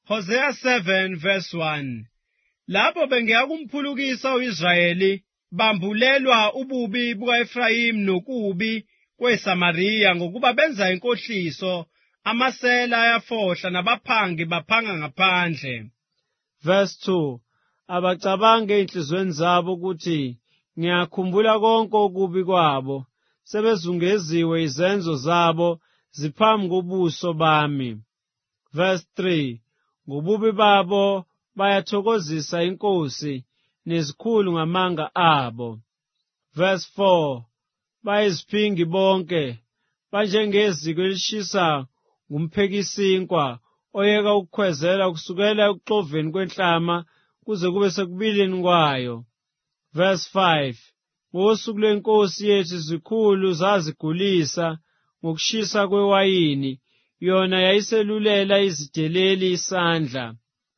Hosea 7 verse 1. Lapho bengeka kumphulukisa uIsrayeli, bambulelwa ububi buka-Efrayimi nokubi kweSamariya ngokuba benza inkohliso, amasela ayafohla nabaphangi baphanga ngaphandle. Verse 2. Abacabange enhlizweni zabo ukuthi ngiyakhumbula konke okubi kwabo, sebezungeziwe izenzo zabo ziphambi kobuso bami. Verse 3. Ngobubi babo bayathokozisa inkosi nezikhulu ngamanga abo. Verse 4. Bayiziphingi bonke, banjengeziko elishisa ngumphekisinkwa, oyeka ukukhwezela kusukela ekuxoveni kwenhlama kuze kube sekubileni kwayo. Verse 5. Ngosuku lwenkosi yethu izikhulu zazigulisa ngokushisa kwewayini, yona yayiselulela izideleli isandla.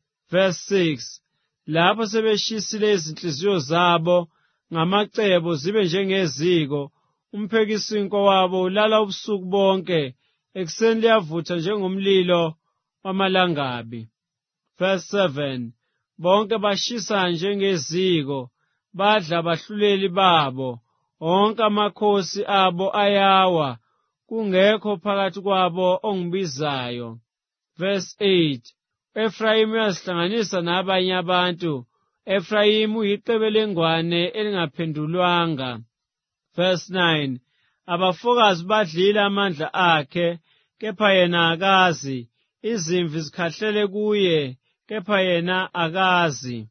Verse 6. Lapho sebeshisile izinhliziyo zabo ngamacebo zibe njengeziko, umphekisinkwa wabo ulala ubusuku bonke, ekuseni liyavutha njengomlilo wamalangabi. Verse 7. Bonke bashisa njengeziko, badla abahluleli babo, onke amakhosi abo ayawa, kungekho phakathi kwabo ongibizayo. Verse 8. U-Efrayimi uyazihlanganisa nabanye abantu, Efrayimi uyicebelengwane elingaphendulwanga. Verse 9. Abafokazi badlile amandla akhe, kepha yena akazi, izimvi zikhahlele kuye, kepha yena akazi.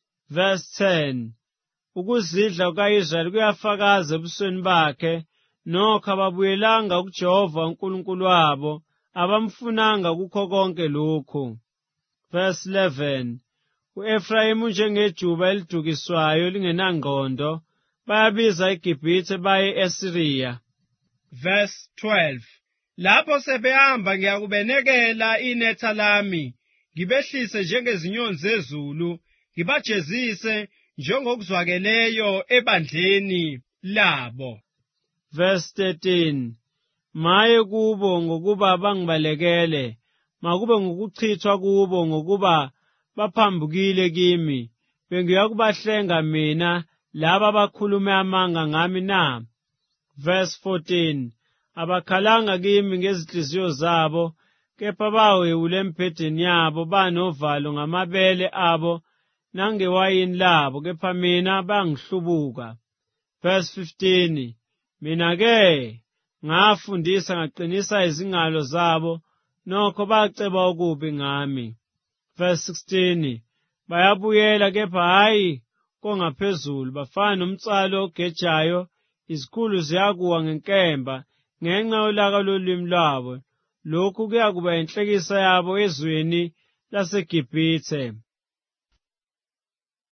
Verse 10. Ukuzidla kuka-Israyeli kuyafakaza ebusweni bakhe, nokho ababuyelanga kuJehova uNkulunkulu wabo, abamfunanga kukho konke lokhu. Verse 11. U-Efrayimi unjengejuba elidukiswayo lingenangqondo, bayabiza iGibhithe baye e-Asiriya. Verse 12. Lapho sebehamba ngiyakubenekela inetha lami, ngibehlise njengezinyoni zezulu, ngibajezise njengokuzwakeleyo ebandleni labo. Verse 13. Maye kubo ngokuba bangibalekele, makube ngokuchithwa kubo ngokuba baphambukile kimi. Bengiyakubahlenga mina laba abakhulume amanga ngami na? Verse 14. Abakhalanga kimi ngezinhliziyo zabo, kepha bawewule embhedeni yabo, banovalo ngamabele abo nangewayini labo, kepha mina bangihlubuka. Verse 15. Mina-ke ngafundisa ngaqinisa izingalo zabo, nokho baceba okubi ngami. Verse 16. Bayabuyela kepha hayi kongaphezulu, bafana nomtsalo ogejayo, izikhulu ziyakuwa ngenkemba ngenxa yolaka lolimi lwabo. Lokhu kuyakuba inhlekisa yabo ezweni laseGibhithe.